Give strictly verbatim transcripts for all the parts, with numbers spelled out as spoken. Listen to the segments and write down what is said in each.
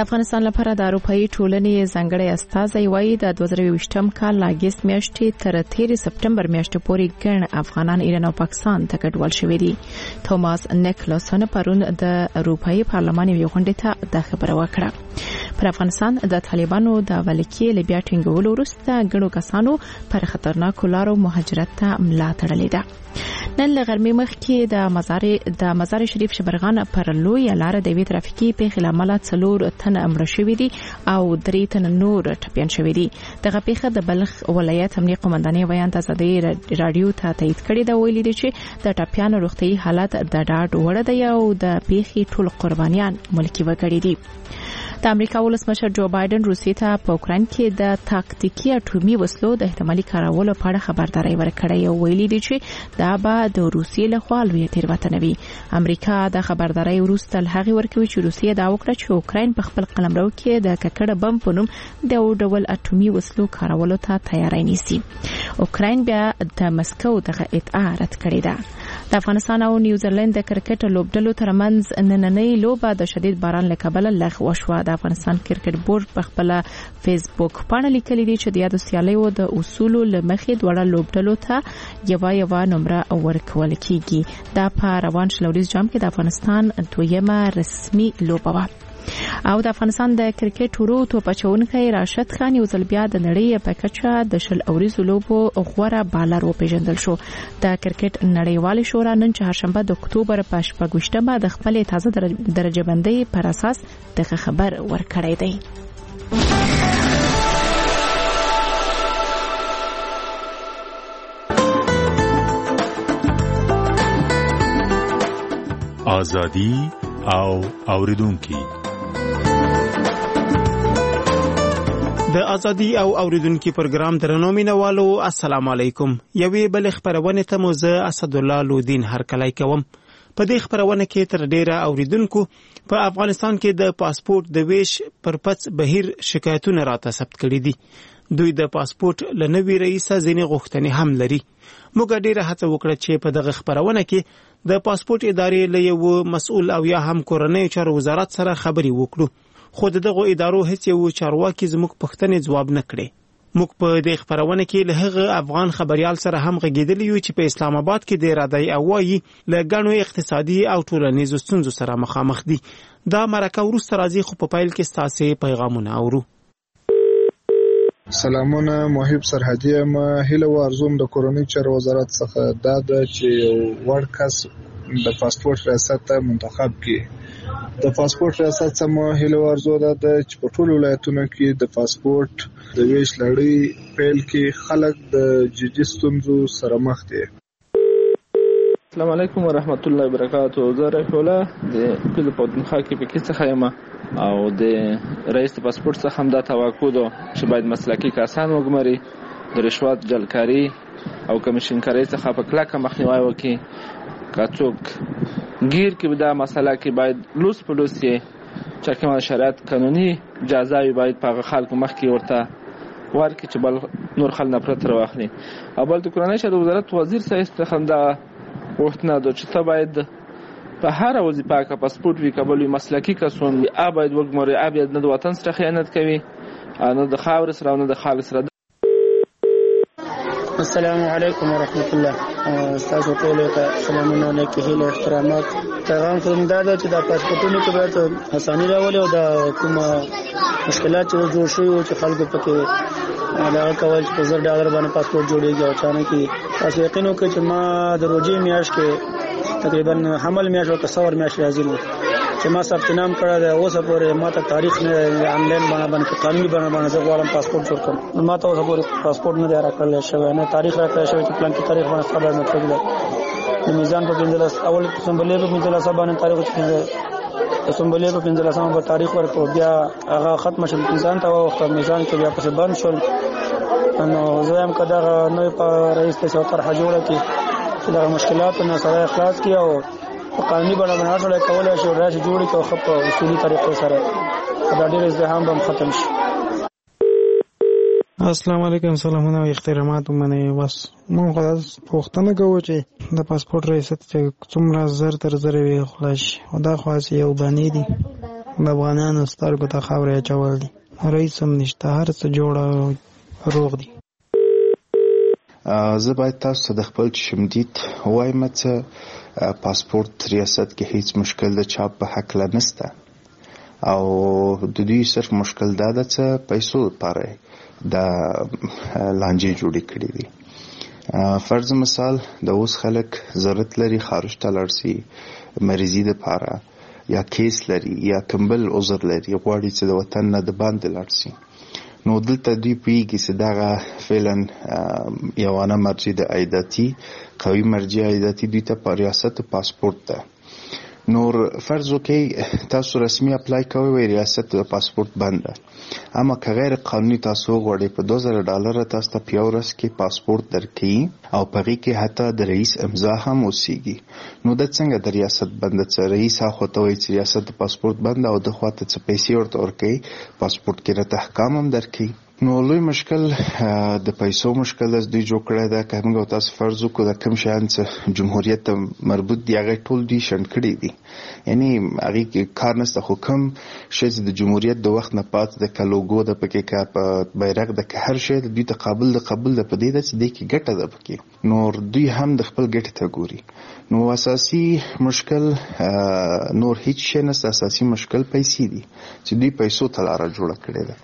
د افغانستان لپاره د اروپאי ټولنې ځانګړی استازی وایي د دوه زره یوویشتم کال لاګست میاشتې تر تیر سپټمبر میاشتې پورې ګڼ افغانان ایران او پاکستان ته کډوال شوي دي. توماس نیکلاسن پرون د اروپאי پارلمان یو غونډه ته د خبره وکړه. پر افغانستان د طالبانو د ولکې لبیا ټینګولو وروسته ګڼو کسانو پر خطرناکو لارو مهاجرت ته ملا تړلې ده. نن له غرمې مخکې د مزار د مزار شریف شبرغان پر لوی لار د وی ترافیکي پیښې لامل څلور تنه مړه شوي دي او درې تنه نور ټپيان شوي دي. دغه پیښه د بلخ ولایت امنیه قومندانۍ بیان ته ازادي رادیو ته تایید کړی دا ویلي دي چې د ټپيانو روغتي حالت د ډاډ وړ دی او د پیښې ټول قربانيان ملکی وګړي دي. د امریکا ولسمشر جو بایدن روسیې ته په اوکران کې د تاکتیکي اټومي وسلو د احتمالي کارولو په اړه خبرداري ورکړې او ویلي دي چې دا به د روسیې لخوا لوی تیروتنه وي. امریکا د خبرداري وروسته هغه ورکوي چې روسیې دا وکړه چې اوکران په خپل قلمرو کې د ککړه بم په نوم د ډول اټومي وسلو کارولو ته تیاری نیسي. اوکران بیا د مسکو دغه ادعا رد کړې ده. د افغانستان او نیوزیلند د کرکټ لوبډلو ترمنځ نننۍ لوبه د شدید باران له کبله لغوه شوه. د افغانستان کرکټ بورډ په خپل فیسبوک باندې لیکلي دي چې د یادو سیالیو د اصولو لمخې دوړه لوبډلو ته یو یو نمبر ورکول کیږي. دا په روان شلوریز جام کې د افغانستان دویمه رسمي لوبه وه. او د افغانستان د کرکټ ورو توپ اچونکی راشد خان یو ځل بیا د نړۍ په کچه د شل اوریزو لوبو غوره بالر وپیژندل شو. د کرکټ نړیوال شورا نن چهارشنبه د اکتوبر په شپږمه د خپل تازه درجه بندۍ پر اساس دغه خبر ورکړی دی. ازادي او اوریدونکو د ازادي او اوریدونکو پروګرام درنو مینوالو السلام علیکم. یوې بل خبرونه ته مو زه اسد الله لودین هرکلی کوم. په دې خبرونه کې تر ډیره اوریدونکو په افغانستان کې د پاسپورت د ویش پر پڅ بهیر شکایتونه راته ثبت کړي دي. دوی د پاسپورت لنوي رئیس ځینې غوښتنې هم لري. موږ ډیره هڅه وکړه چې په دغه خبرونه کې د پاسپورت ادارې له یو مسؤل او یا هم کورنۍ چارو وزارت سره خبري وکړو. خو دغه ادارو هیڅ یو چارواکي زموږ پوښتنې ځواب نه کړي. موږ په دې خبرونه کې له هغه افغان خبريال سره هم غږیدلی یو چې په اسلام آباد کې د رادای اوایي له غنو اقتصادي او ټولنیزو ستونزو سره مخامخ دي. دا مرکه وروسته راځي خو په پایل کې ستاسو پیغامونه اورو. سلامونه محب سرحدي ما هله ورزوم د کورنۍ چارو وزارت څخه دا د چې یو وړ کس د پاسپورت ریاست ته منتخب کړي. د پاسپورت ریاست سمو هله ورزو ده چې په ټولو ولایتونو کې د پاسپورت د ویش لړۍ پیل کې خلک د جدي ستونزو سره مخ دي. السلام علیکم ورحمت الله وبرکاتہ. زه رفیع الله د کلی پښتونخوا کې په کې څخه یم او د رئیس پاسپورت څخه هم دا توقع ده چې باید مسلکي کسان وګمري د رشوت جلکاری او کمیشنکاری څخه په کلکه مخنیوي وکړي. که څوک گیر کې دا مسله کې باید لوس په لوس یې چې کومه شرایط قانوني جزاوي باید په خلکو مخ کې ورته ورکړي چې بل نور خل نفرت راوخلي. او بل د کورنۍ شورا وزارت وزیر صاحب څخه دا وختنه د چې ته باید په هر وظیفه کې پاسپورت وی قبول مسلکي کسون وی ا باید وګمري ا باید نه د وطن سره خیانت کوي نه د خاور سره نه د خالص سره. السلام علیکم ورحمت الله. تاسو ټول ته سلامونه علیکم هیله احترامات. پیغام کوم دا چې د پاسپورتونو کې باید اساني راولي او د کوم مشکلات چې جوړ شوي چې خلکو پکې دا کول چې زر ډالر باندې پاسپورت جوړیږي او چانه کې تاسو یقین وکړئ چې ما د روزي میاشت کې تقریبا حمل میاشت او تصور میاشت راځي نو چې ما ثبت نام کړی دی. اوس پورې ما ته تاریخ نه انلاین باندې قانوني باندې زه غواړم پاسپورت جوړ کړم. ما ته اوس پورې پاسپورت نه دی راکړل شوی نه تاریخ راکړل شوی چې پلان کې تاریخ باندې خبر نه کړل. د میزان په پنځلس اول سمبلې په پنځلس باندې تاریخ چې د سمبلې په پنځلس باندې تاریخ ورکړو بیا هغه ختم شول میزان ته وخت میزان کې بیا پس بند شول. نو زه هم کدا نوې په رئیس ته څو طرح جوړه کی چې دا مشکلات نه سره اخلاص کی او په قانوني باندې باندې کولای شي راځي جوړي کو خپ اصولي طریقو سره دا ډېر ازدحام به ختم شي. السلام علیکم. سلامونه او احترامات ومنه. بس مونږ خلاص پوښتنه کوو چې د پاسپورت ریاست چې څومره زر تر زر وی خلاص او دا خاص یو باندې دي د افغانانو سترګو ته خاورې اچول دي. رئیس هم نشته، هر څه جوړه روغ دي. زه باید تاسو ته د خپل شمدید وایم چې پاسپورت ریاست کې هیڅ مشکل د چاپ په حق لا نشته او د دوی صرف مشکل دا ده چې پیسو لپاره د لانجې جوړې کړې دي. فرض مثال د اوس خلک ضرورت لري خارج ته لاړ شي مریضي لپاره یا کیس لري یا کمبل عذر لري غواړي چې د وطن نه د باندې لاړ شي، نو دلته دوی پیږي چې دغه فعلا یوانه مرجع د عایداتي قوي مرجع عایداتي دوی ته په ریاست پاسپورت ده. نور فرض وکړئ تاسو رسمي اپلای کوئ وای ریاست د پاسپورت بند ده، اما که غیر قانوني تاسو غواړئ په دوه زره ډالر تاسو ته په یو ورځ کې پاسپورت درکړي او په هغې کې حتی د رئیس امضا هم اوسیږي، نو د څنګه د ریاست بند چې رئیس هاخوا ته وایي چې ریاست د پاسپورت بند او د خوا ته څه پیسې ورته ورکوي پاسپورت کې راته احکام هم درکوي. نو لوی مشکل د پیسو مشکل از دوی جوړ کړی ده. که موږ تاسو فرض وکړو د کوم شیان چې جمهوریت ته مربوط دي هغه ټول دوی شنډ کړي دي، یعنی هغې کې کار نشته، خو کوم شی چې د جمهوریت د وخت نه پات د که لوګو ده پکې که په بیرغ ده که هر شی د دوی ته قابل د قبول ده په دې ده چې دې کې ګټه ده پکې، نور دوی هم د خپل ګټې ته ګوري. نو اساسي مشکل نور هیڅ شی نشته، اساسي مشکل پیسې دي چې دوی پیسو ته لاره جوړه کړې ده.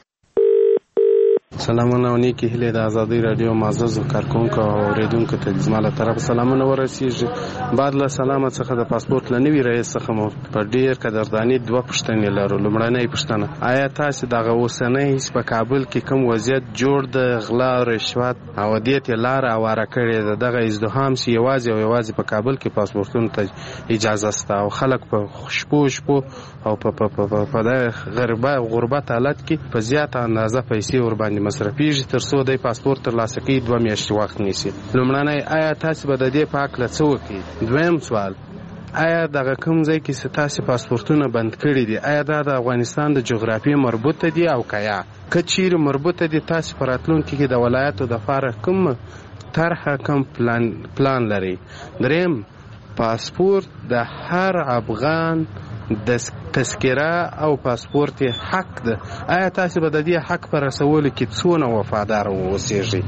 سلامونه او نیکی هیلې د ازادي رادیو معززو کارکونکو او اوریدونکو ته زما له طرفه سلامونه ورسیږي. بعد له سلامه څخه د پاسپورت له نوي رئیس څخه مو په ډېر قدرداني دوه پوښتنې لرو. لومړنۍ پوښتنه، آیا تاسې دغه اوسنی په کابل کې کوم وضعیت جوړ د غلا رشوت او دې ته لاره هواره کړې ده دغه ازدحام چې یوازې او یوازې په کابل کې پاسپورتونو ته اجازه شته او خلک په شپو شپو او په په دغه غربت حالت کې په زیاته اندازه پیسې ورباندې مصرفیږي تر څو د پاسپورت ترلاسه کوي دوه میاشتې وخت نیسي؟ لومړنی، آیا تاسې به د دې په هکله څه وکړئ؟ دویم سوال، آیا دغه کوم ځای کې چې تاسې پاسپورتونه بند کړي دي آیا دا د افغانستان د جغرافیې مربوطه دي او که یا که چیرې مربوطه دي تاسې په راتلونکي کې د ولایاتو دپاره کوم طرحه کوم پلان پلان لري؟ دریم، پاسپورت د هر افغان د تذکره او پاسپورت حق ده، آیا تاسې به د دې حق په رسولو کې څونه وفادار اوسېږئ؟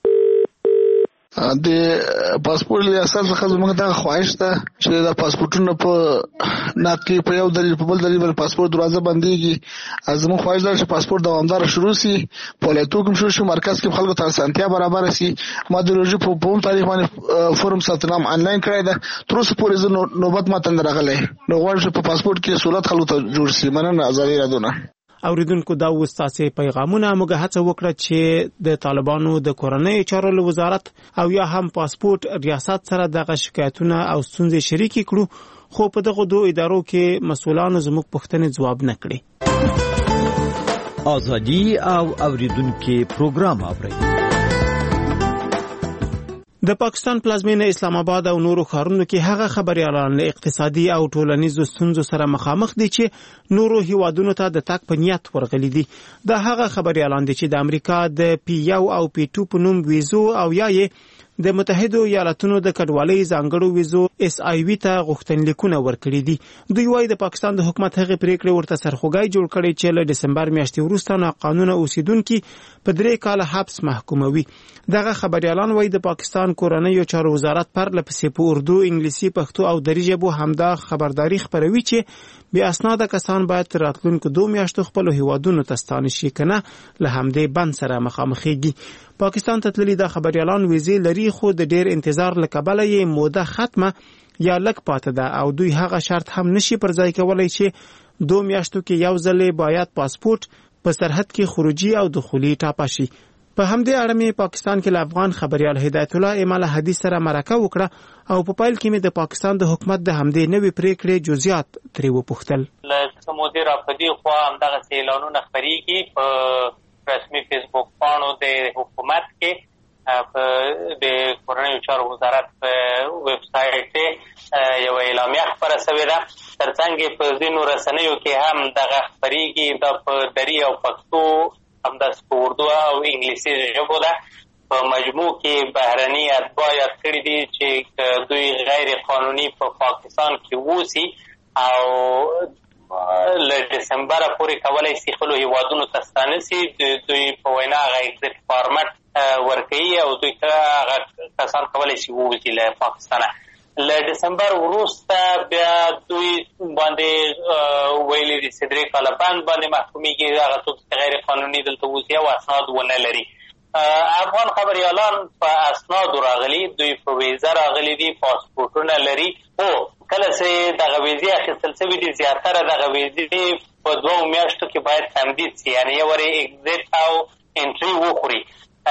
د پاسپورت ریاست څخه زموږ دغه خواهش ده چې د پاسپورتونو په نقد کې په یو دلیل په بل دلیل باندې پاسپورت دروازه بندېږي. زموږ خواهش ده چې پاسپورت دوامداره شروع شي، فعالیتونه هم شروع شي، مرکز کې خلکو ته اسانتیا برابره شي. ما د روژې په کوم تاریخ باندې فورم ثبتنام آنلاین کړی ده، تر اوسه پورې زه نوبت ماته نه راغلی، نو غواړم چې په پاسپورت کې سهولت خلکو ته جوړ شي. مننه. ازادي رادیو نه اوریدونکو دا وستاسې پیغامونه موږ هڅه وکړه چې د طالبانو د کورنۍ چارو وزارت او یا هم پاسپورت ریاست سره دغه شکایتونه او ستونزې شریکې کړو، خو په دغه دوه ادارو کې مسؤلانو زموږ پوښتنې ځواب نه کړې. ازادي او اوریدونکو پروګرام اوري. د پاکستان پلازمینه اسلام آباد او نورو ښارونو کې هغه خبريالان له اقتصادي او ټولنیزو ستونزو سره مخامخ دي چې نورو هیوادونو ته د تګ په نیت ورغلي دي. د هغه خبريالان دي چې د امریکا د پی یو او پی ټو په نوم ویزو او یا یې د متحده ایالاتونو د کډوالۍ ځانګړو ویزو اس آی وی ته غوښتنلیکونه ورکړي دي. دوی وايي د پاکستان د حکومت هغه پریکړه ورته سرخوږی جوړ کړي چې له دسمبر میاشتې وروسته ناقانونه اوسیدونکو په درې کاله حبس محکوموي. دغه خبريالان وايي د پاکستان کورنۍ چارو وزارت پر لپسې په اردو، انګلیسي، پښتو او دری ژبو همدا خبرداري خبروي چې بې اسناده کسان باید راتلونکو دوه میاشتو خپل هیوادونو ته ستانه شي کنه له همدې بند سره مخامخېږي. پاکستان ته تللي د خبريالان ویزې لري، خو د ډېر انتظار له کبله یې موده ختمه یا لږ پاتې ده او دوی هغه شرط هم نشي پر ځای کولای چې دوه میاشتو کې یو ځل باید پاسپورت په سرحد کې خروجي او دخولي ټاپه شي. په همدې اړه مې پاکستان کې له افغان خبريال هدایت الله امال حدیث سره مرکه وکړه او په پایل کې مې د پاکستان د حکومت د همدې نوې پریکړې جزئیات ترې وپوښتل. له مدیر په دې خو هم دغه اعلانونه خبريږي په رسمي فیسبوک پاڼو د حکومت کې، په د کورنۍ چارو وزارت په ویب سایټ یو اعلامیه خبره شوې ده. ترڅنګ په ځینو رسنیو کې هم دغه خبريږي د په دری او پښتو همداسې په اردو او انګلیسي ژبو ده. په مجموع کې بهرني اتباع یاد کړي دي چې دوی غیر قانوني په پاکستان کې اوسي او له ډسمبره پورې کولی شي خپلو هیوادونو ته ستانه سي. دوی په وینا هغه اگزیټ فارمټ ورکوي او دوی هغه کسان کولی شي ووځي له پاکستانه. له ډسمبر وروسته بیا دوی باندې ویلي دي چې درې کاله بند باندې محکومیږي هغه څوک چې غیر قانوني دلته وځي او اسناد ونه لري. افغان خبریالان په اسنادو راغلي، دوی په ویزه راغلي دي، پاسپورټونه لري. خو کله چې دغه ویزې اخیستل شوي دي زیاتره دغه ویزې په دوو میاشتو کې باید تمدید شي، یعنې یو ورې اگزیټ او انټري وخوري.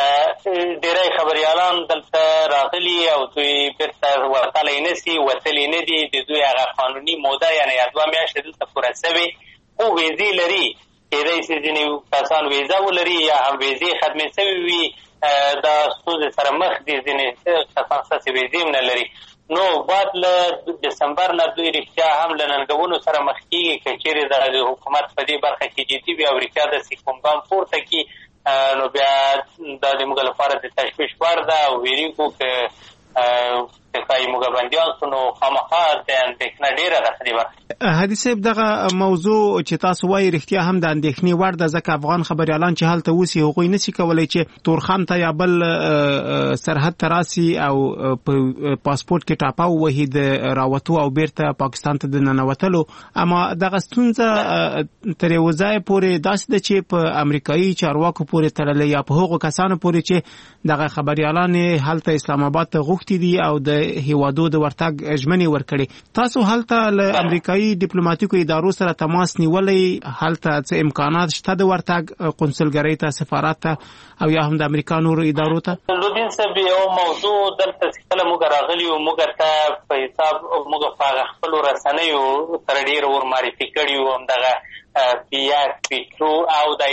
ډېری خبریالان دلته راغلي او دوی بیرته ورتلی نه سي، وتلي نه دي. د دوی هغه قانوني موده یعنې دوه میاشتې دلته پوره شوې خو ویزې لري. کېدای شي ځینې کسان ویزه ولري یا هم ویزې ختمې شوې وي، دا ستونزې سره مخ دي. ځینې کسان ستاسې ویزې هم نه لري. نو بعد له ډسمبر نه دوی رښتیا هم له ننګونو سره مخ کېږي که چېرې د حکومت په دې برخه کې جدي وي او رښتیا داسې کوم ګام پورته کړي نو بیا دا د موږ لپاره د تشویش وړ ده او ویرېږو که که ښایي موږ بندیان شو نو خامخا د اندېښنه ډېره ده په دې برخه. هادي صاحب دغه موضوع چې تاسو وایي رښتیا هم د اندېښنې وړ ده، ځکه افغان خبریالان چې هلته اوسي هغوی نشي کولی چې تورخم ته یا بل سرحد ته راسي او په پاسپورټ کې ټاپه ووهي د راوتو او بیرته پاکستان ته د ننوتلو. اما دغه ستونزه تر یوه ځایه پورې داسې ده چې په امریکایي چارواکو پورې تړلې یا په هغو کسانو پورې چې دغه خبریالان هلته اسلام آباد ته غوښتي دي او د هیوادو د ورتګ ژمنې ورکړي. تاسو هلته له امریکایي ډیپلوماټیکو ادارو سره تماس نیولی؟ هلته څه امکانات شته د ورتګ قونسلګرۍ ته، سفارت ته او یا هم د امریکا نورو ادارو ته؟ لودین صاحب یو موضوع دلته چې کله موږ راغلي وو موږ ته په حساب موږ په هغه خپلو رسنیو سره ډېر ورمعرفي کړي وو، همدغه پی ایف پی ټو او د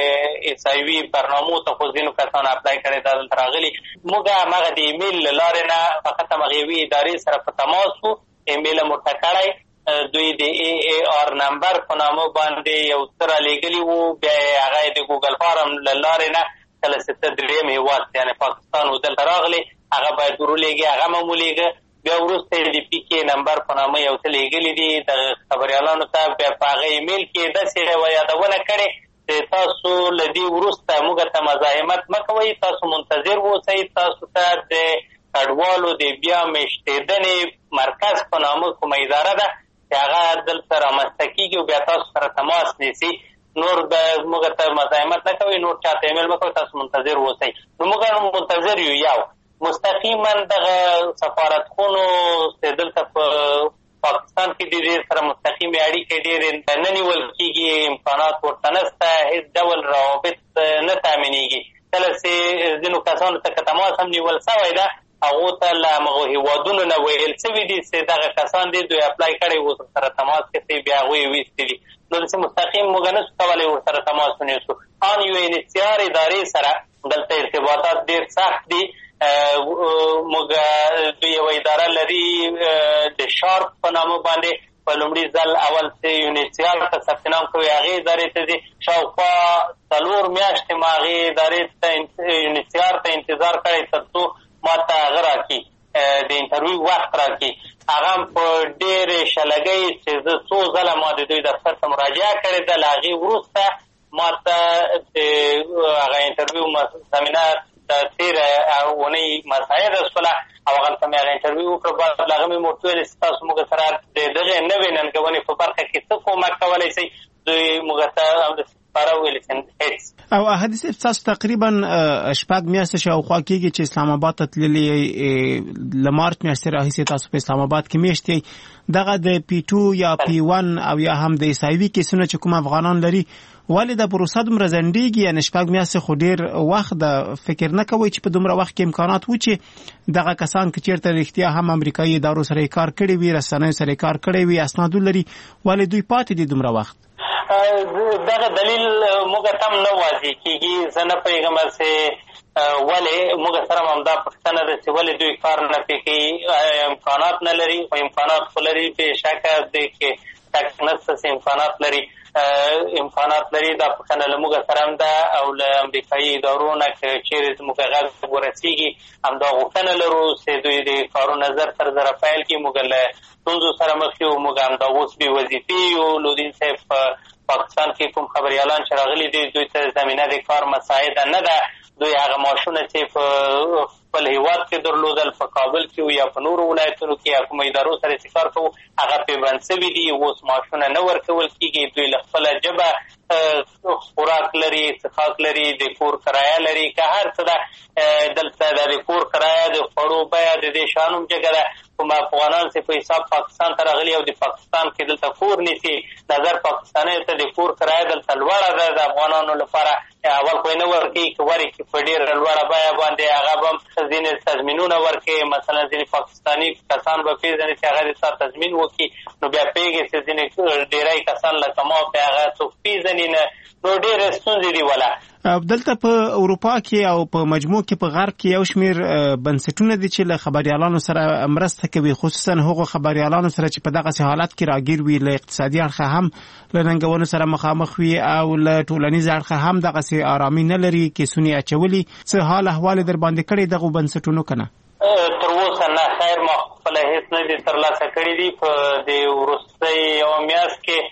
ایس آی وي برنامو ته خو ځینو کسانو اپلای کړی دا دلته راغلي. موږ همغه د ایمیل له لارې نه فقط همغه یوې ادارې سره په تماس وو، ایمیل مو ورته کړی، دوی د ای ای آر نمبر په نامه باندې یو څه رالیږلي وو، بیا یې هغه د ګوګل فارم له لارې نه کله چې ته درېیم هېواد یعنې پاکستان و دلته راغلی هغه باید ورولېږي، هغه مه مو لېږه. بیا وروسته یې د پي کې نمبر په نامه یو څه لېږلي دي د خبریالانو ته، بیا په هغه ایمیل کې داسې یوه یادونه کړې چې تاسو له دې وروسته موږ ته مزاحمت مه کوئ، تاسو منتظر اوسئ، تاسو ته د کډوالو د بیا میشتېدنې مرکز په نامه کومه اداره ده چې هغه دلته رامنځته کېږي او بیا تاسو سره تماس نیسي. نور به موږ ته مزاحمت نه کوئ، نور چاته ایمیل مه کوئ، تاسو منتظر اوسئ. نو موږ منتظر یو. یو مستقیما دغه سفارتخونو چې دلته په پاکستان کې د دې سره مستقیمې اړیکې ډېرې نه نیول کېږي، امکانات ورته نشته، هېڅ ډول روابط نه تامینېږي. کله چې ځینو کسانو ته که تماس هم نیول سوی ده هغو ته له همغو هېوادونو نه ویل سوي دي چې دغه کسان دي دوی اپلای کړی و سره تماس کې بیا هغوی یې ویستي دي. نو داسې مستقیم موږ نشو کولی ورسره تماس ونیسو. ان یو ان ایچ سی آر ادارې سره دلته ارتباطات ډېر سخت دي. موږ دوی یوه اداره لري د شارپ په نامه باندې په لومړي ځل اول چې یو ان ایچ سی آر ته ثبت نام کوي هغې ادارې ته ځي. شاوخوا څلور میاشتې ما هغې ادارې ته یو ان ایچ سی آر ته انتظار کړی تر څو ما ته هغه راکړي د انټرویو وخت راکړي. هغه هم په ډېرې شلګۍ چې زه څو ځله ما د دوی دفتر ته مراجعه کړې ده، له هغې وروسته ما ته د هغه انټرویو زمینه د تېره اونۍ مساعده شوله او هغلته مې هغه انټرویو وکړه. بعد له هغه مې ورته ویلې چې تاسو موږ سره د دغې نوې ننګونې په برخه کې څه کومک کولی شئ؟ دوی موږ ته همداسې ښکاره وویلې چې هېڅ. او هادي صاحب تاسو تقریبا شپږ میاشتې شاوخوا کېږي چې اسلام آباد ته تللي له مارچ میاشتې راهیسې تاسو په اسلام آباد کې میشت یئ. دغه د پی ټو یا پی ون او یا هم د ایس آی وي کیسونه چې کوم افغانان لري ولې دا پروسه دومره ځنډېږي؟ یعنې شپږ میاشتې خو ډېر وخت ده. فکر نه کوئ چې په دومره وخت کې امکانات و چې دغه کسان که چېرته رښتیا هم امریکایي ادارو سره یې کار کړی وي، رسنیو سره یې کار کړی وي، اسناد ولري، ولې دوی پاتې دي دومره وخت؟ دغه دلیل موږ ته هم نه واضح کېږي. زه نه پوهېږم چې ولې موږ سره هم همدا پوښتنه ده چې ولې دوی کار نه پرې کوي. امکانات نه لري، خو امکانات خو لري، بېشکه دې کې شک نشته چې امکانات لري. امکانات امکانات لري دا پوښتنه له موږ سره هم ده او له امریکایي ادارو نه که چیرې زموږ غږ ورسېږي همدا غوښتنه لرو چې دوی د کارونه زر تر زره پیل کړي. موږ له ستونزو سره مخ یو، موږ همدا اوس بې وظیفې یو. لودین صاحب په پاکستان کې کوم خبریالان چې راغلي دي دوی ته زمینه د کار مساعده نه ده. دوی هغه معاشونه چې په خپل هیواد کې درلودل په کابل کې یا په نورو ولایتونو کې یا کومو ادارو سره چې کار کوو هغه پیوند سوي دي، اوس معاشونه نه ورکول کېږي. دوی له خپله ژبه خوراک لري، څښاک لري، د کور کرایه لري، که هر څه ده دلته د کور کرایه د خوړو بیه د دې شیانو هم جګه ده. کوم افغانان چې په حساب پاکستان ته راغلي او د پاکستان کې دلته کور نیسي، نظر پاکستانیو ته د کور کرایه دلته لوړه ده. د افغانانو لپاره اول خو یې نه ورکوي، که ورکړي په ډېره لوړه بیه باندې هغه به هم ځینې تضمینونه ورکوي. مثلا ځینې پاکستاني کسان به پېژني چې هغه د ستا تضمین وکړي، نو بیا پوهېږي چې ځینې ډېری کسان لکه ما چې هغه څوک پېژني نه، نو ډېرې ستونزې دي وله. دلته په اروپا کې او په مجموع کې په غرب کې یو شمېر بنسټونه دي چې له خبریالانو سره مرسته کوي، خصوصا هغو خبریالانو سره چې په دغسې حالت کې راګیر وي، له اقتصادي اړخه هم له ننګونو سره مخامخ وي او له ټولنیز اړخه هم دغسې آرامي نه لري، کیسونې اچولي. څه حال احوال در باندې کړی دغو بنسټونو که نه؟ تر اوسه نه، خیر ما خپله هېڅ نه دي ترلاسه کړي دي. په د وروستۍ یوه میاشت کې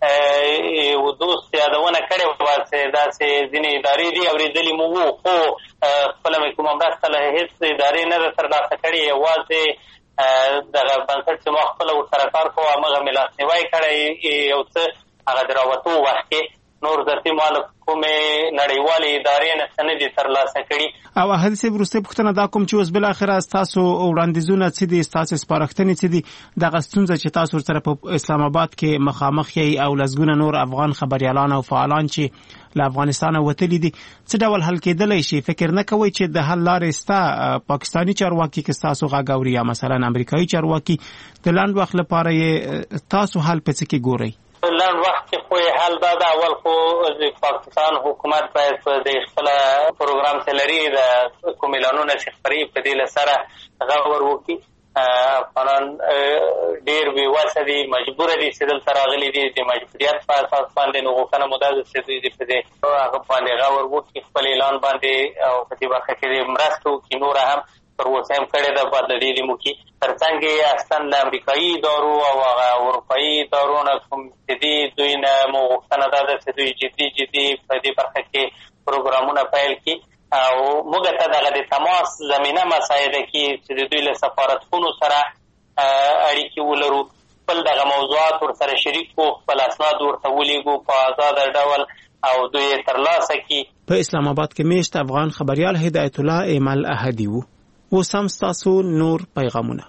یو دوست یادونه کړې وه چې داسې ځینې ادارې دي اورېدلي مو وو، خو خپله مې کومه مرسته له هېڅ ادارې نه ده ترلاسه کړې. یوازې دغه بنسټ چې ما خپله ورسره کار کوو همغه مې لاسنیوی کړی یو څه هغه د راوتو وخت کې، نور ذاتي ما له کومې نړیوالې ادارې نه څه نه دي ترلاسه کړي. او احد صاحب وروستۍ پوښتنه دا کوم چې اوس بالاخره ستاسو وړاندیزونه څه دي، ستاسو سپارښتنې څه دي، دغه ستونزه چې تاسو ورسره په اسلام آباد کې مخامخ یې او لسګونه نور افغان خبریالان او فعالان چې له افغانستانه وتلي دي څه ډول حل کېدلی شي؟ فکر نه کوئ چې د حل لارې ستا پاکستاني چارواکي که ستاسو غږ اوري یا مثلا امریکایي چارواکي د لنډ وخت لپاره یې تاسو حل په څه کې ګورئ؟ لنډ وخت کې خو یې حل دا ده، اول خو د پاکستان حکومت باید د خپله پروګرام چې لري د کوم اعلانونه چې خپري په دې له سره غور وکړي. افغانان ډېر بې وسه دي، مجبوره دي چې دلته راغلي دي، د مجبوریت په اساس باندې نو غوښتنه مو دا ده چې دوی په دې هغه باندې غور وکړي، خپل اعلان باندې او په دې برخه کې مرسته وکړي. نوره هم تر اوسه هم کړې ده، باید له دې دې مو کړي. تر څنګ یې اصلا له امریکایي ادارو او هغه اروپایي ادارو نه کوم چې دي دوی نه مو غوښتنه دا ده چې دوی جدي جدي په دې برخه کې پروګرامونه پیل کړي او موږ ته دغه د تماس زمینه مساعده کړي چې د دوی له سفارتخونو سره اړیکې ولرو، خپل دغه موضوعات ورسره شریک کړو، خپل اسناد ورته ولیږو په ازاده ډول او دوی یې ترلاسه کړي. په اسلام آباد کې میشت افغان خبریال هدایت الله ایمل احدي وو. اوس هم ستاسو نور پیغامونه.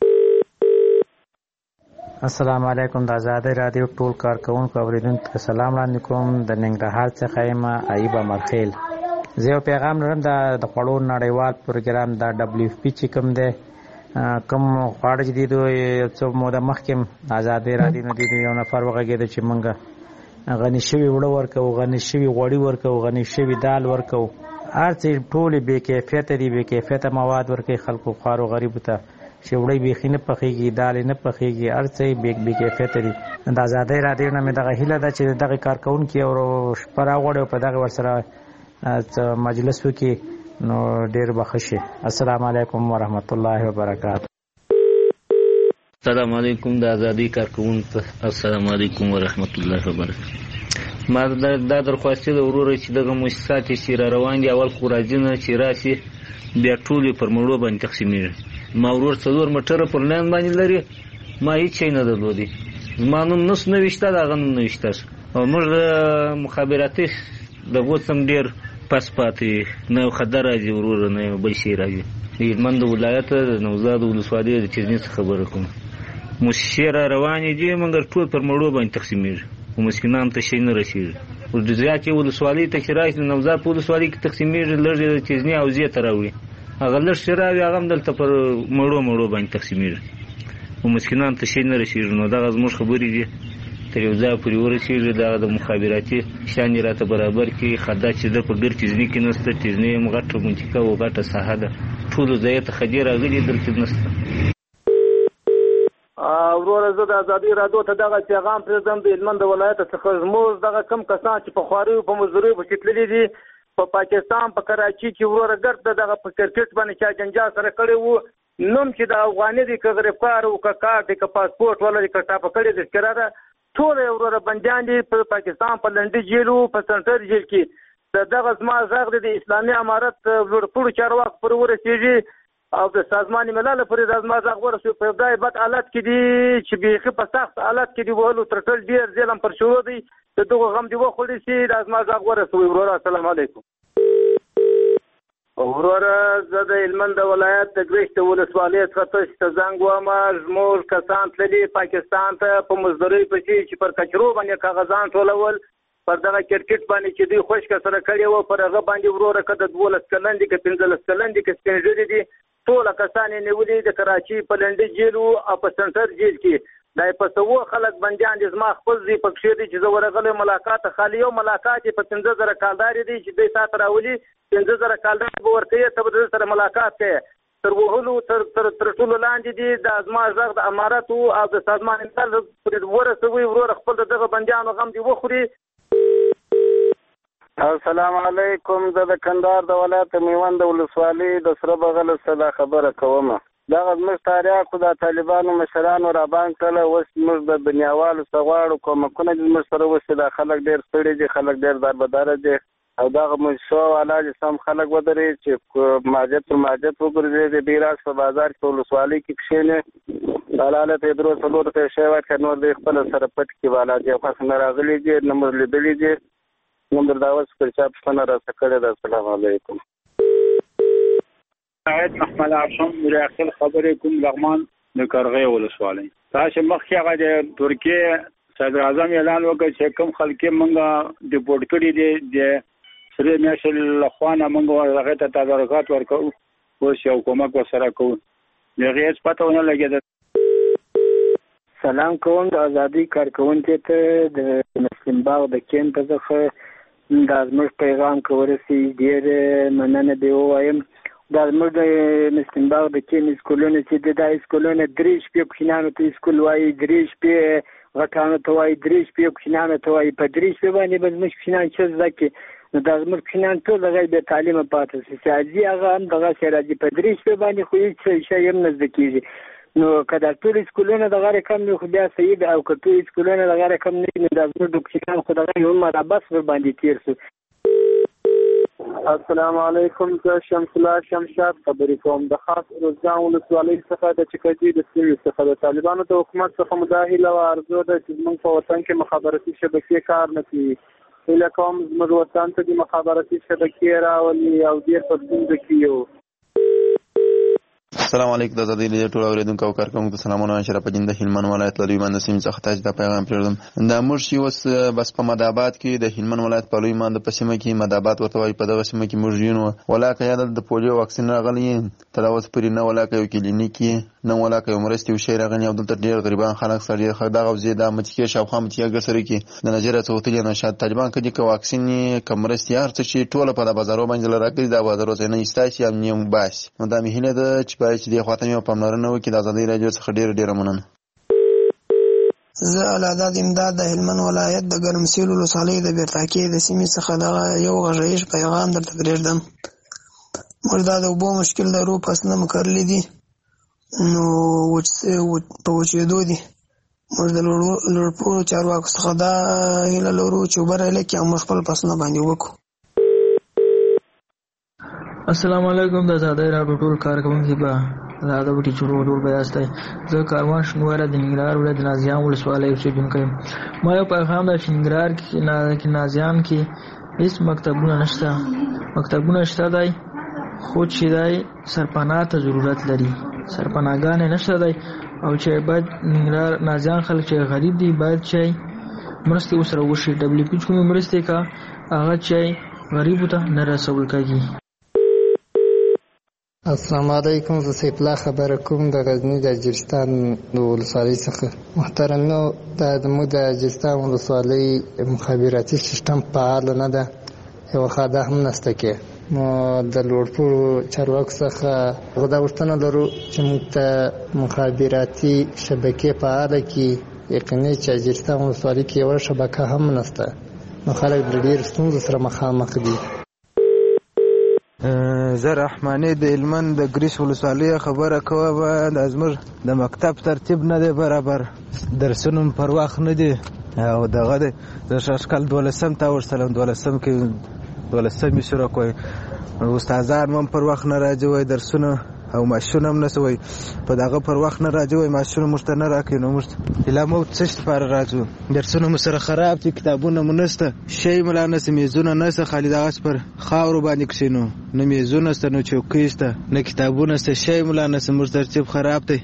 السلام علیکم، د آزادۍ راډیو ټول کارکوونکو اورېدونکو ته سلام وړاندې کوم. د ننګرهار څخه یم ایوب امرخیل. زه یو پیغام لرم د خوړو نړیوال پروګرام د ډبلیو اف پي چې کوم دی، کوم خواړه چې دي دوی څو موده مخکې آزادۍ راډیو نه دي یو نفر وغږېده چې موږ غني شوي وړه ورکوو، غني شوي غوړي ورکوو، غني شوي دال ورکوو، هر څه ټولې بې کیفیته دي، بې کیفیته مواد ورکوي خلکو خوارو غریبو ته چې وړی بیخي نه پخېږي، دالې نه پخېږي، هر څه یې بې کیفیته دي. د آزادۍ راډیو نه مې دغه هیله ده چې دغه کارکوونکي او شپه راغواړي او په دغه ورسره مجلس وکړي نو ډېر به ښه شي. السلام علیکم ورحمت الله وبرکاته. السلام علیکم د آزادۍ کارکوونکو، السلام علیکم ورحمت الله وبرکاته. ما دا درخواست د وروره چې دغه مؤسسات چې را روان دي اول خو راځي نه چې راشي بیا ټولې پر مړو باندې تقسیمېږي. ما ورور څلور موټره پر لین باندې لري، ما هېڅ شی نه درلودی، زما نوم نس نه ویشته د هغه نوم نه ویشته او موږ د مخابراتي دغو څه هم ډېر پس پاتې نه یو خطر راځي وروره نه یو بل شی راځي. د هلمند ولایت د نوزاد ولسوالۍ د چرني څخه خبره کوم، موسسې را روانې دي مګر ټول پر مړو باندې تقسیمېږي او مسکینانو ته شی نه رسېږي. زیاتې ولسوالۍ ته چې راشي د نوزاد په ولسوالۍ کې تقسیمېږي، لږ د چرني حوزې ته راوړي، هغه لږ شی راوړي هغه هم دلته پر مړو مړو باندې تقسیمېږي او مسکینانو ته شی نه رسېږي. نو دغه زموږ خبرې دي تر یو ځای پورې ورسېږي، دغه د مخابراتي شیان یې راته برابر کړي. خدا چې ده په ګر چیزني کې نشته، چیزني هم غټه منطقه او غټه ساحه ده، ټولو ځایه ته خدې راغلي دلته نشته. وروره وروره زه د ازادي رادیو ته دغه پیغام پرېږدم د هلمند ولایت څخه زموږ دغه کم کسان چې په خواریو په مزدوریو پسې تللي دي په پاکستان په کراچي کې وروره ګرد دغه په کرکټ باندې چا جنجال سره کړی وو نوم چې د افغاني دی که غریبکار و که کار دی که پاسپورټ ولري که ټاپه کړی دی ښکاره ده ټول یې وروره بندیان دي په پاکستان په لنډي جیل وو په سنټر جیل کې د دغه زما غږ دی د اسلامي امارت لوړپوړو چارواکو پورې ورسېږي او د سازمان ملل پورې د زما غږ ورسوي په دای بد حالت کې دي چې بیخي په سخت حالت کې دي وهلو تر ټول ډېر ظلم پر شروع دی د دغه غم دی وخوړی شي د زما غږ ورسوي وروره السلام علیکم وروره زه د هلمند ولایت د ګرشت ولسوالۍ څخه تاسو ته زنګ وایم زموږ کسان تللي پاکستان ته په مزدورۍ پسې چې پر کچرو باندې کاغذان ټولول پر دغه کرکټ باندې چې دوی خوشکه سره کړی وو پر هغه باندې وروره که د دولس کلن دي که پنځلس کلن دي که سپین ږیري دي ټوله کسان یې نیولي د کراچي په لنډي جیل وو او په سنټر جیل کې دا یې په سوه خلک بندیان دي زما خپل ځای پکښې دي چې زه ورغلی ملاقات خالي یو ملاقات یې په پنځه زره کالدارې دي چې دوی تا ته راولي پنځه زره کالدار به ورکوي ته به د سره ملاقات کوي تر وهلو تر تر تر ټولو لاندې دي دا زما غږ د امارت او د سازمان ملل پورې ورسوي وروره خپل د دغه بندیانو غم دي وخوري السلام علیکم زه د کندهار د ولایت میوند ولسوالۍ د سره بغل څخه خبره کوم دغه زموږ تاریخو د طالبانو مشرانو راباندې کړله اوس موږ د دنیاوالو څخه غواړو کومکونه دې زموږ سره وشي دا خلک ډېر ستړي دي خلک ډېر دربداره دي او دغه موږ شو والا چې سم خلک ودرې چې ماجد پر ماجد وګرځي د بیراج په بازار کې ولسوالۍ کې کښېنې حلاله ته درو څلور ته شی ورکړ نور دې خپل سره پټ کې والا دي خاص نه راغلي دي نمبر لیدلي دي نمبر داوس پر چا پښتنه راځه کړی ده السلام علیکم سعید محمد عاصم داخل خبرې کوم لغمان د کرغې ولسوالۍ تاسو مخکې هغه د ترکیه صدر اعظم اعلان وکړ چې کوم خلک موږ ډیپورټ کړي دي د سره میاشل لخوانه موږ هغه ته تدارکات ورکو اوس یو کومک وسره کوو دغه هیڅ پته ونه لګیده سلام کوم د ازادي کارکونکو ته د مسلم باغ د کیمپ څخه دا زموږ پیغام کورسي ډېر مننه دی وایم دا زموږ د مسلم باغ د کیمپ سکولونو چې د سکولونو درې شپې کوچنیانو ته سکول وایي درې شپې غټانو ته وایي درې شپې کوچنیانو ته وایي په درې شپې باندې به زموږ کوچنیان څه زده کړي نو دا زموږ کوچنیان ټول هغه بې تعلیمه پاتې شي سیاسي هغه هم دغسې راځي په درې شپې باندې خو هېڅ شی هم نه زده کېږي نو که دا ټول سکولونه دغه رقم وي خو بیا صحیح ده او که ټول سکولونه دغه رقم نه وي نو دا زموږ د کوچنیان خو دغه یو عمر بس ورباندې تېر شو السلام علیکم زه شمس الله شمشاد خبرې کوم د خاص روزګان ولسوالۍ څخه د چکجي د سیمې څخه د طالبانو د حکومت څخه مو دا هیله او ارزو ده چې زموږ په وطن کې مخابراتي شبکې کار نه کوي هیله کوم زموږ وطن ته د مخابراتي شبکې راولي او ډېر په ستونزه کې یو السلام علیکم د ازادي رادیو ټول اوریدونکو او کارکونکو ته سلامونه اشرف جن د هلمند ولایت لوی مند سیمې څخه تاسو ته پیغام پرېږدم دا موږ چې اوس بس په مدابات کې د هلمند ولایت په لوی مند په سیمه کې مدابات ورته وایي په دغه سیمه کې موږ یو ولاکه یاد د پولیو واکسین راغلی تر اوسه پورې نه ولاکه یو کلینیک نه ولاکه یو مرستې وشي راغلی او دلته ډېر غریبان خلک سره ډېر دغه وزې د متکې شاوخوا متکې ګرسره کې د نظریه څوتلې نه شاید طالبان کدي که واکسین که مرستې هر څه چې ټوله په د بازارو باندې راکړي دا بازارو ځای نه ایستاسي هم نیم باسي نو دا مې هیله ده چې باید چې دې خواته مې پاملرنه وکړي د ازادۍ راډیو څخه ډېره ډېره مننه زه العداد امداد د هلمند ولایت د ګرمسیر ولسوالۍ د بیرتاکې د سیمې څخه دغه یو غږیز پیغام درته پرېږدم موږ دا د اوبو مشکل لرو فصلونه مو کرلي دي نو په وچېدو دي موږ د لوړپوړو چارواکو څخه دا هیله لرو چې اوبه رالکړي او موږ خپل فصلونه باندې وکړو السلام علیکم د ازادۍ راډیو ټول کارکوونکي به دا د وټي چورو ټول به یاستئ زه کاروان شنواره د ننګرهار ولایت د نازیان ولسوالۍ اوسېدونکی یم ما یو پیغام دی چې ننګرهار کې نازیان کې هېڅ مکتبونه نشته مکتبونه شته دی خو چې دی سرپناه ته ضرورت لري سرپناهګانې نشته دی او چې باید ننګرهار نازیان خلک چې غریب دي باید چې مرستې ورسره وشي ډبلیو پي چې کومې مرستې کا هغه چې غریبو ته نه رسول کېږي السلام علیکم زه سیف الله خبره کوم د غزني د اجرستان د ولسوالۍ څخه محترمینو دا زموږ د اجرستان ولسوالۍ مخابراتي سیستم فعال نه ده یوه خاده هم نشته کې نو د لوړپوړو چارواکو څخه موږ دا غوښتنه لرو چې موږ ته مخابراتي شبکې فعاله کړي. یقیني چې اجرستان ولسوالۍ کې یوه شبکه هم نشته، نو خلک د ډېرو ستونزو سره مخامخ دي. زه رحماني د هلمند د ګریش ولسوالۍ خبره کوم. دا زموږ د مکتب ترتیب نه دی برابر، درسونه پر وخت نه دي، او دغه دی د شاشکال دولسم ته ورسلم، دولسم کې دولسمې شروع کوي، استادان هم پر وخت نه راځي وایي درسونه، او معاشونه هم نسه وایي په دغه پر وخت نه راځي وایي معاشونه موږ ته نه راکوي. نو موږ ایله مو څه شي لپاره راځو؟ درسونه مو سره خراب دي، کتابونه مو نشته، شی مو لا نشته، میزونه نشته، خالي دغسې پر خاورو باندې کښېنو، نه میزونه شته، نه چوکۍ شته، نه کتابونه شته، شی مو لا نشته، موږ ترتیب خراب دی.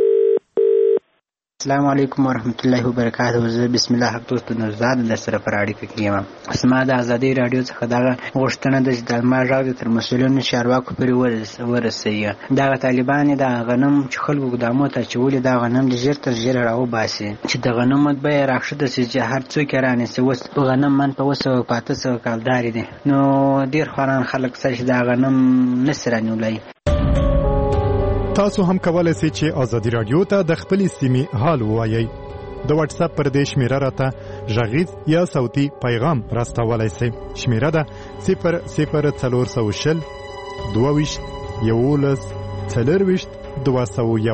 السلام علیکم ورحمت الله وبرکاته. زه بسم الله حقدوست نوزاد در سره پر اړیکه کې یم. زما د ازادۍ راډیو څخه دغه غوښتنه ده چې د ما غږ تر مسؤلینو چارواکو پورې ورسوي. دغه طالبان د غنم چې خلکو ګدامو ته اچولي، دا غنم د ژر تر ژره راوباسي، چې د غنمو بیه راښکته شي، چې هر څوک یې رانیسي. اوس غنم من په اوه سوه په اته سوه کلدارې دي، نو ډېر خواران خلک شته چې دا غنم نسي رانیولی. تاسو هم کولای شئ چې ازادي رادیو ته د خپلې سیمې حال ووایئ. د واتس اپ پر دې شمیره راته غږیز یا صوتي پیغام راستولی شئ. شمیره ده صفر صفر څلور سوه شل دوه ویشت یولس څلرویشت دوه سوه یو.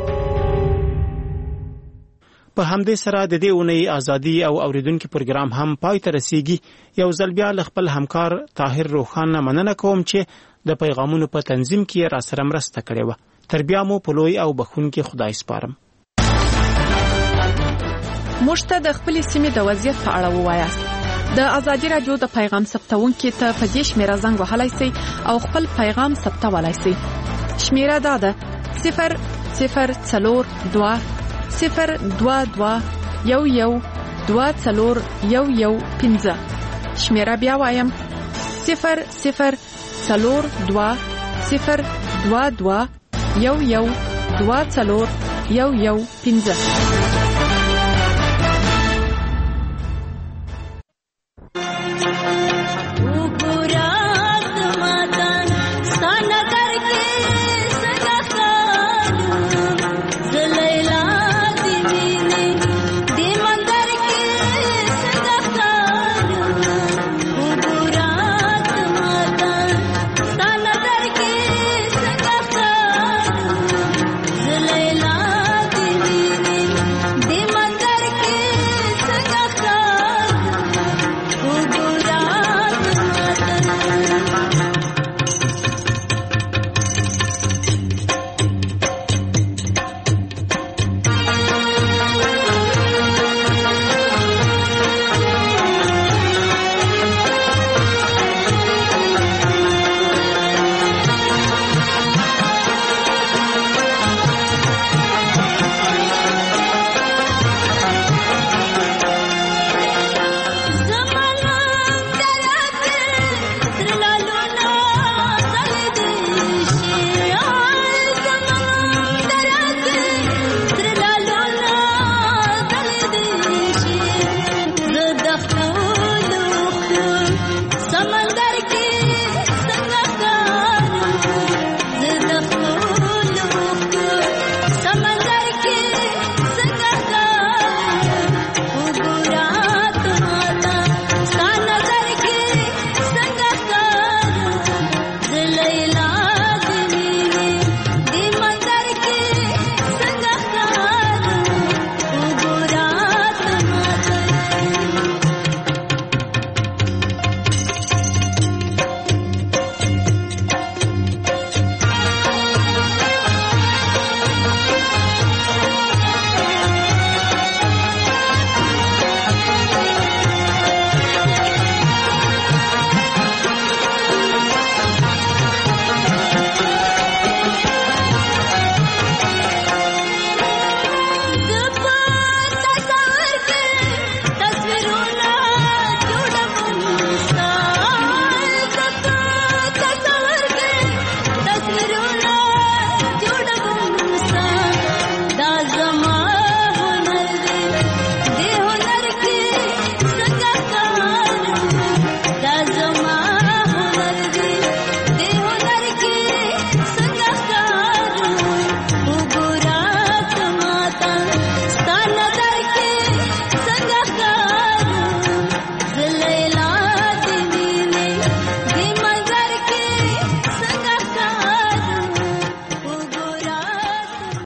په همدې سره د دې اونۍ ازادي او اوریدونکو پروګرام هم پای ته رسیږي. یو ځل بیا له خپل همکار طاهر روخان مننه کوم چې د پیغامونو په تنظیم کې را سره مرسته کړې وه. تر بیا مو په لوی او بخښونکي خدای سپارم. موږ ته د خپلې سیمې د وضعیت په اړه ووایاست. د ازادي راډیو د پیغام ثبتونکي ته په دې شمیره زنګ وهلی سئ او خپل پیغام ثبتولی سئ. شمیره دا ده صفر صفر څلور دوه صفر دوه دوه یو یو دوه څلور یو یو پنځه. شمیره بیا وایم صفر صفر څلور دوه صفر دوه دوه یو یو دوه څلور یو یو پنځه.